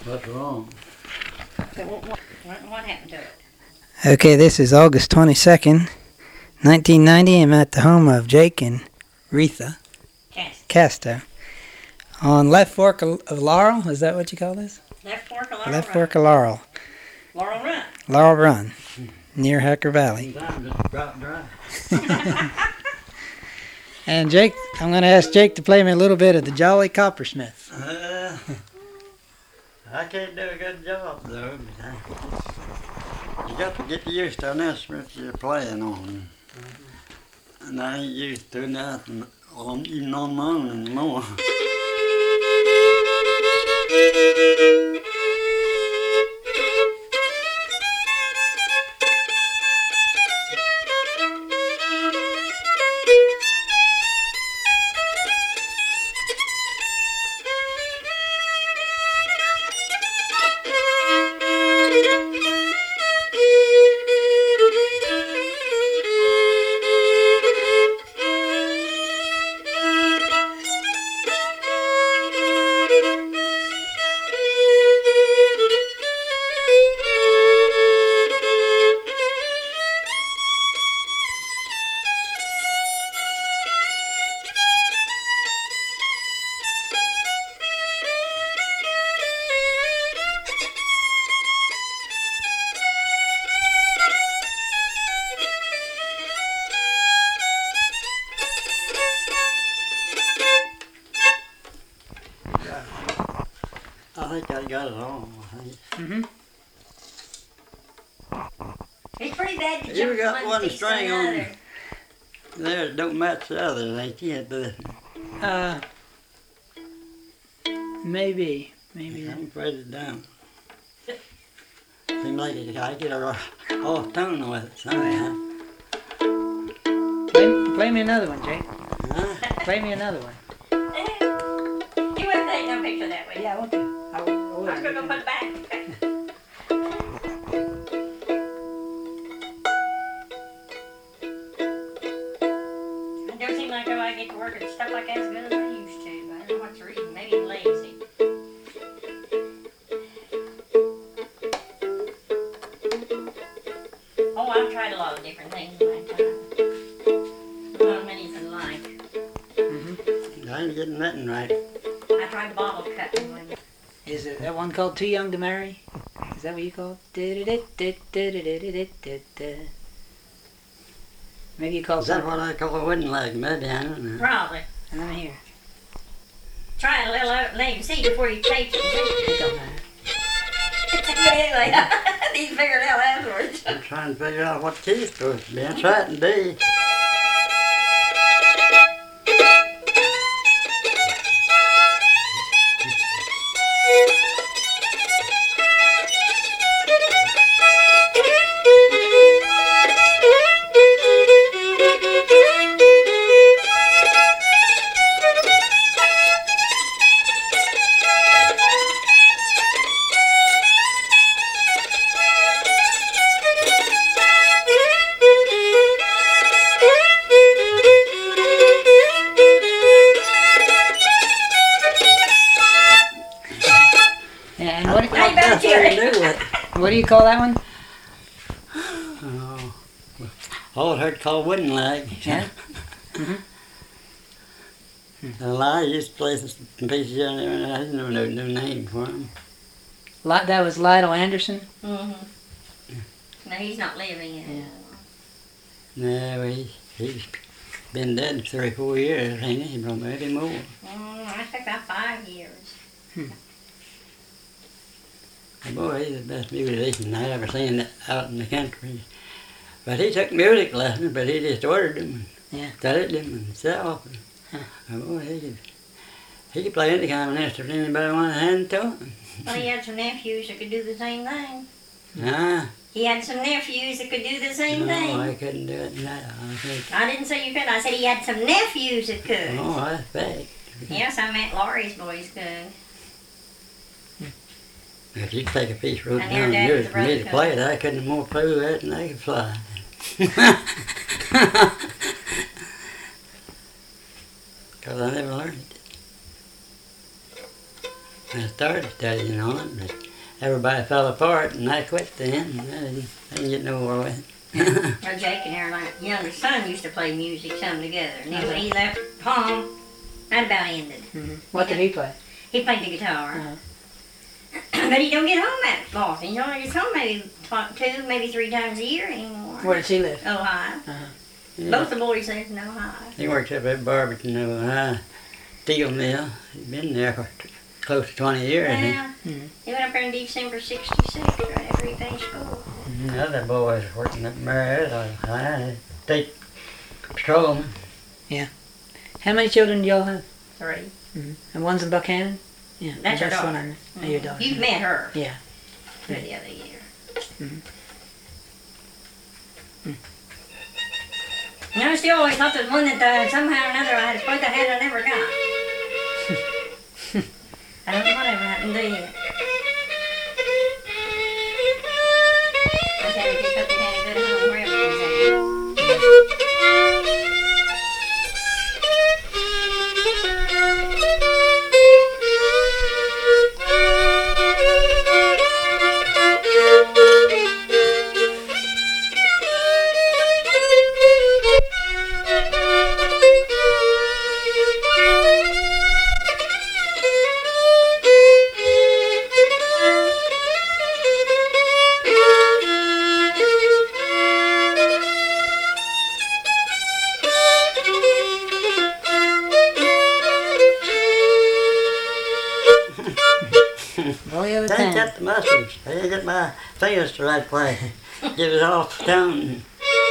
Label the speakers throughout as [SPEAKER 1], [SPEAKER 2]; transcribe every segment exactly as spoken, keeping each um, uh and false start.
[SPEAKER 1] What's wrong?
[SPEAKER 2] So what, what, what happened to it?
[SPEAKER 3] Okay, this is August twenty-second, nineteen ninety. I'm at the home of Jake and Retha
[SPEAKER 2] Cast.
[SPEAKER 3] Casto on Left Fork of of Laurel. Is that what you call this?
[SPEAKER 2] Left Fork of Laurel
[SPEAKER 3] Left
[SPEAKER 2] Run.
[SPEAKER 3] Fork of Laurel.
[SPEAKER 2] Laurel Run.
[SPEAKER 3] Laurel Run, near Hacker Valley.
[SPEAKER 1] Sometimes it's drop dry.
[SPEAKER 3] And Jake, I'm going to ask Jake to play me a little bit of the Jolly Coppersmith.
[SPEAKER 1] Uh, I can't do a good job though. But I, you got to get used to an instrument you're playing on. And I ain't used to nothing, on, even on my own anymore. I think I got it all. I think.
[SPEAKER 3] Mm-hmm.
[SPEAKER 2] It's pretty bad to
[SPEAKER 1] You
[SPEAKER 2] jump
[SPEAKER 1] got
[SPEAKER 2] one
[SPEAKER 1] one
[SPEAKER 2] piece to
[SPEAKER 1] string on
[SPEAKER 2] another.
[SPEAKER 1] there that don't match the others, ain't you? But
[SPEAKER 3] Uh, maybe, maybe.
[SPEAKER 1] I can put it down. Seems like it, I get a rough off tone with it somehow.
[SPEAKER 3] Play, play me another one, Jake.
[SPEAKER 1] Huh?
[SPEAKER 3] Play me another one.
[SPEAKER 2] You wouldn't take no picture that way.
[SPEAKER 3] Yeah, I want to. I, I
[SPEAKER 2] I was going to go put it back. It don't seem like oh, I get to work and stuff like that as good as I used to. I don't know what's the reason. Maybe I'm lazy. Oh, I've tried a lot of different things in my time. Not many's alike.
[SPEAKER 3] Mm-hmm.
[SPEAKER 1] I ain't getting nothing right.
[SPEAKER 2] I tried bottle cutting one.
[SPEAKER 3] Is it that one called Too Young to Marry? Is that what you call it? Maybe you call
[SPEAKER 1] Is that
[SPEAKER 3] something.
[SPEAKER 1] what I call a wooden leg, maybe? I don't know.
[SPEAKER 2] Probably.
[SPEAKER 3] Let me hear.
[SPEAKER 2] Try a little out, let him see before you tape
[SPEAKER 3] It
[SPEAKER 2] it.
[SPEAKER 3] don't matter.
[SPEAKER 2] Anyway, he's figured it out afterwards.
[SPEAKER 1] I'm trying to figure out what key's supposed to be. I'm trying to D.
[SPEAKER 3] Yeah, and what,
[SPEAKER 2] I bet
[SPEAKER 1] That's
[SPEAKER 2] you.
[SPEAKER 1] what you do with it.
[SPEAKER 3] what do you call that one?
[SPEAKER 1] Oh, oh, I heard called wooden leg.
[SPEAKER 3] Yeah. Mm-hmm.
[SPEAKER 1] A lot of used to play some pieces in there, and I didn't know no new name for them.
[SPEAKER 3] Li- that was Lionel Anderson.
[SPEAKER 2] Mm-hmm. No, he's not living anymore.
[SPEAKER 1] No, he, he's been dead three or four years, ain't he? Or maybe more.
[SPEAKER 2] Mm, I think about five years.
[SPEAKER 1] Boy, he's the best musician I ever seen out in the country. But he took music lessons, but he just ordered them
[SPEAKER 3] Yeah.
[SPEAKER 1] and studied them himself.
[SPEAKER 3] Huh.
[SPEAKER 1] And boy, he could, he could play any kind of an instrument anybody wanted to hand to him.
[SPEAKER 2] Well, he had some nephews that could do the same thing.
[SPEAKER 1] Ah,
[SPEAKER 2] He had some nephews that could do the same
[SPEAKER 1] no,
[SPEAKER 2] thing.
[SPEAKER 1] I couldn't do it. No, I think.
[SPEAKER 2] I didn't say you could. I said he had some nephews that could.
[SPEAKER 1] Oh, I think.
[SPEAKER 2] Yes, I meant Laurie's boys could.
[SPEAKER 1] If you take a piece wrote
[SPEAKER 2] And
[SPEAKER 1] down
[SPEAKER 2] your
[SPEAKER 1] and
[SPEAKER 2] dad
[SPEAKER 1] yours
[SPEAKER 2] was
[SPEAKER 1] for me
[SPEAKER 2] a
[SPEAKER 1] to
[SPEAKER 2] brother
[SPEAKER 1] play it, I couldn't more play with it than I could fly. Because I never learned it. I started studying on it, but everybody fell apart, and I quit then. I didn't, I didn't get nowhere with it.
[SPEAKER 2] Well, Jake and our like, younger son used to play music some together. And then when he left home, that about ended.
[SPEAKER 3] Mm-hmm. What did he play?
[SPEAKER 2] He played the guitar.
[SPEAKER 3] Uh-huh.
[SPEAKER 2] But he don't get home that often. He only gets home maybe tw- two, maybe three times a year anymore.
[SPEAKER 3] Where does he live?
[SPEAKER 2] Ohio.
[SPEAKER 3] Uh-huh.
[SPEAKER 1] Yeah.
[SPEAKER 2] Both the boys live in Ohio.
[SPEAKER 1] He works up at Barberton, Ohio, steel mill. He's been there for t- close to twenty years. I think.
[SPEAKER 2] Well,
[SPEAKER 3] Mhm.
[SPEAKER 2] he went up there in December sixty-six, right after he finished school.
[SPEAKER 1] The other boys working up Marietta, Ohio, state patrolman.
[SPEAKER 3] How many children do y'all have?
[SPEAKER 2] 3
[SPEAKER 3] Mm-hmm. And one's in Buchanan? Yeah.
[SPEAKER 2] That's your
[SPEAKER 3] the one
[SPEAKER 2] daughter.
[SPEAKER 3] I know. Oh, your daughter.
[SPEAKER 2] You've met her.
[SPEAKER 3] Yeah.
[SPEAKER 2] The other year.
[SPEAKER 3] Mhm.
[SPEAKER 2] And I still always thought there was one that uh, somehow or another I had supposed to have I never got. I don't know whatever happened to it. I said we just hope you had a good home wherever it was at.
[SPEAKER 3] Boy of a
[SPEAKER 1] They
[SPEAKER 3] town.
[SPEAKER 1] got the message. They get my fingers to the right place. Get it off tone.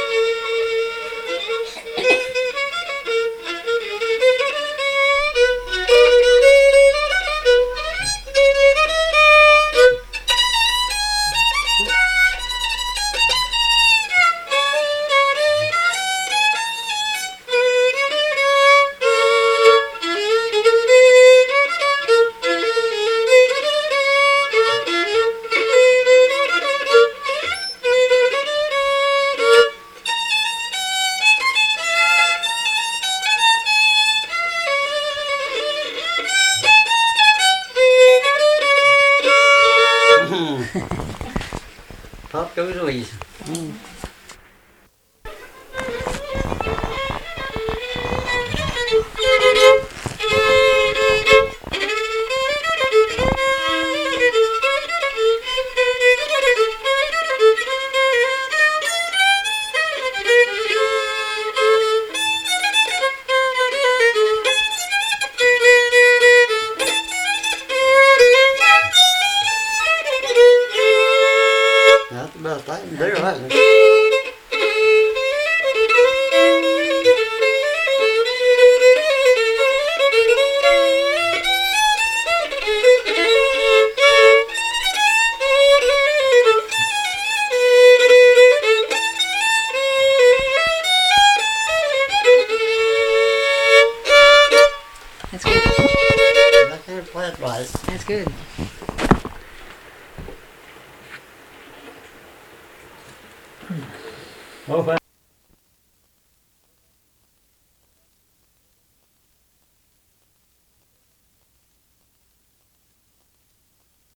[SPEAKER 1] Pop goes Louise. That's the best I can do, I think.
[SPEAKER 3] That's good.
[SPEAKER 1] I can't play it right.
[SPEAKER 3] That's good.
[SPEAKER 1] Well,